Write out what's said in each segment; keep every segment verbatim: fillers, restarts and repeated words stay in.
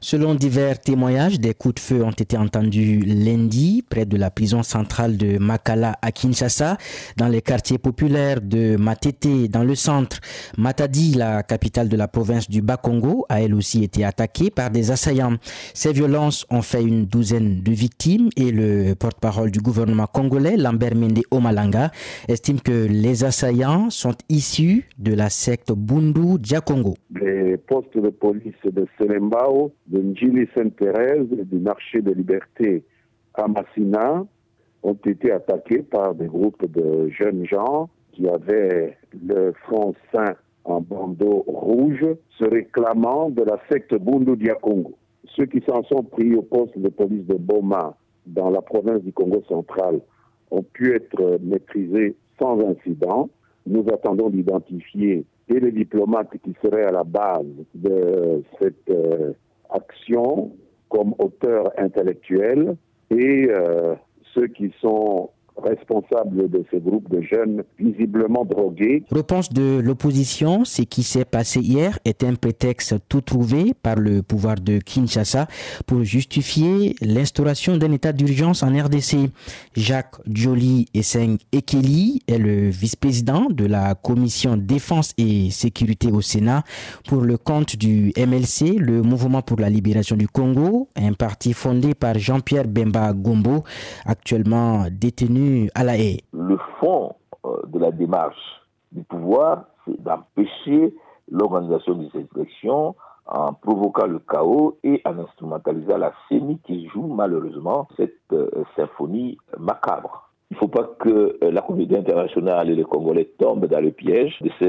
Selon divers témoignages, des coups de feu ont été entendus lundi près de la prison centrale de Makala à Kinshasa, dans les quartiers populaires de Matete dans le centre. Matadi, la capitale de la province du Bas-Congo, a elle aussi été attaquée par des assaillants. Ces violences ont fait une douzaine de victimes et le porte-parole du gouvernement congolais, Lambert Mende Omalanga, estime que les assaillants sont issus de la secte Bundu Dia Congo. Les postes de police de Selembao, de Njili Sainte-Thérèse et du marché de liberté à Massina ont été attaqués par des groupes de jeunes gens qui avaient le front ceint en bandeau rouge, se réclamant de la secte Bundu Dia Congo. Ceux qui s'en sont pris au poste de police de Boma dans la province du Congo central ont pu être maîtrisés sans incident. Nous attendons d'identifier et les diplomates qui seraient à la base de cette euh, action comme auteurs intellectuels et euh, ceux qui sont responsables de ces groupes de jeunes visiblement drogués. Réponse de l'opposition, ce qui s'est passé hier est un prétexte tout trouvé par le pouvoir de Kinshasa pour justifier l'instauration d'un état d'urgence en R D C. Jacques Djoli Esseng Ekeli est le vice-président de la commission défense et sécurité au Sénat pour le compte du M L C, le Mouvement pour la libération du Congo, un parti fondé par Jean-Pierre Bemba Gombo, actuellement détenu à La Haye. Le fond euh, de la démarche du pouvoir, c'est d'empêcher l'organisation de ces élections en provoquant le chaos et en instrumentalisant la C E N I qui joue malheureusement cette euh, symphonie macabre. Il ne faut pas que euh, la communauté internationale et les Congolais tombent dans le piège de ces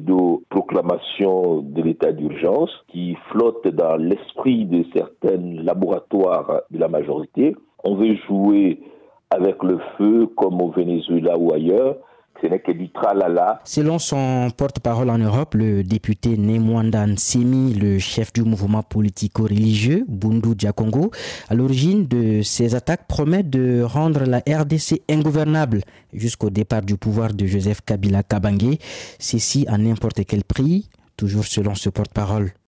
pseudo-proclamations de l'état d'urgence qui flottent dans l'esprit de certains laboratoires de la majorité. On veut jouer avec le feu comme au Venezuela ou ailleurs, ce n'est que du tralala. Selon son porte-parole en Europe, le député Nemwanda Nsemi, le chef du mouvement politico-religieux Bundu Dia Congo, à l'origine de ces attaques, promet de rendre la R D C ingouvernable jusqu'au départ du pouvoir de Joseph Kabila Kabange, ceci à n'importe quel prix, toujours selon ce porte-parole.